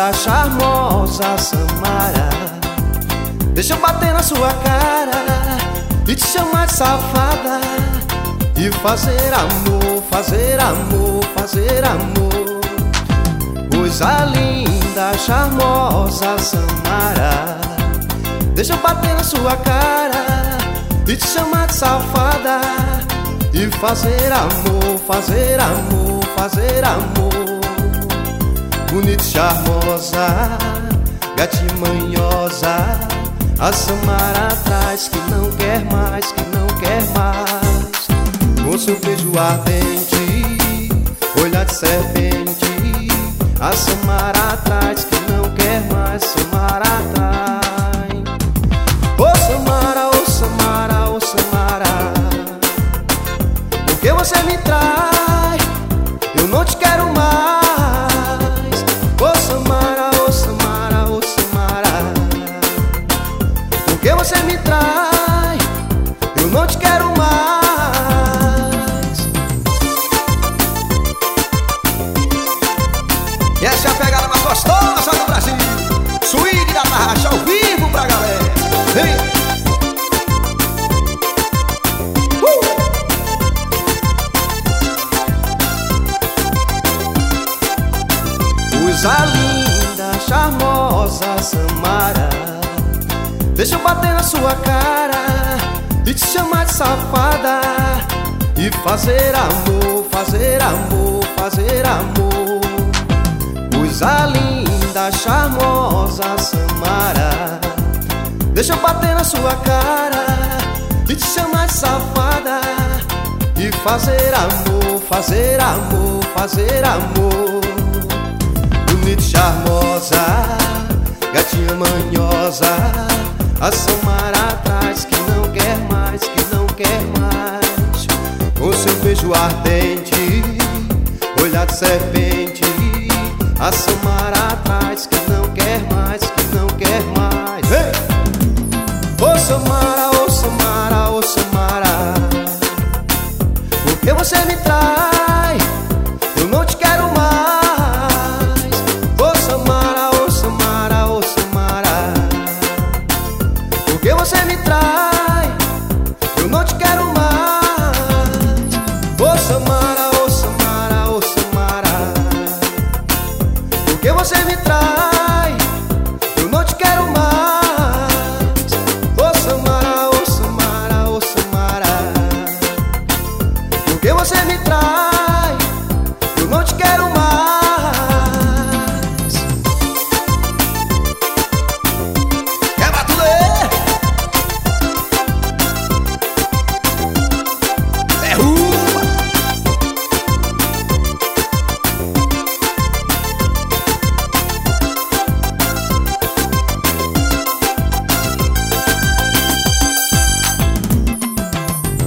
linda, charmosa Samara, deixa eu bater na sua cara e te chamar de safada e fazer amor, fazer amor, fazer amor. Coisa linda, charmosa Samara, deixa eu bater na sua cara e te chamar de safada e fazer amor, fazer amor, fazer amor. Bonita, charmosa, gatinha manhosa, a Samara atrás que não quer mais, que não quer mais. Com seu beijo ardente, olhar de serpente, a Samara atrás que não quer mais, Samara atrás. Ô Samara, ô Samara, ô Samara, por que você me trai? Eu não te quero mais. Ô Samara, ô Samara, ô Samara, por que você me trai? Eu não te quero mais. E essa é a pegada mais gostosa do Brasil, Swing da Tarraxa ao vivo pra galera. Vem! Coisa linda, charmosa Samara, deixa eu bater na sua cara e te chamar de safada e fazer amor, fazer amor, fazer amor. Coisa linda, charmosa Samara, deixa eu bater na sua cara e te chamar de safada e fazer amor, fazer amor, fazer amor. Bonita, charmosa, gatinha manhosa, a Samara atrás que não quer mais, que não quer mais. Com seu beijo ardente, olhar de serpente, a Samara atrás que não quer mais, que não quer mais. Hey! Ô Samara, ô Samara, ô Samara, por que você me trai? Eu não te quero mais. Ô Samara, ô Samara, ô Samara, por que você me trai?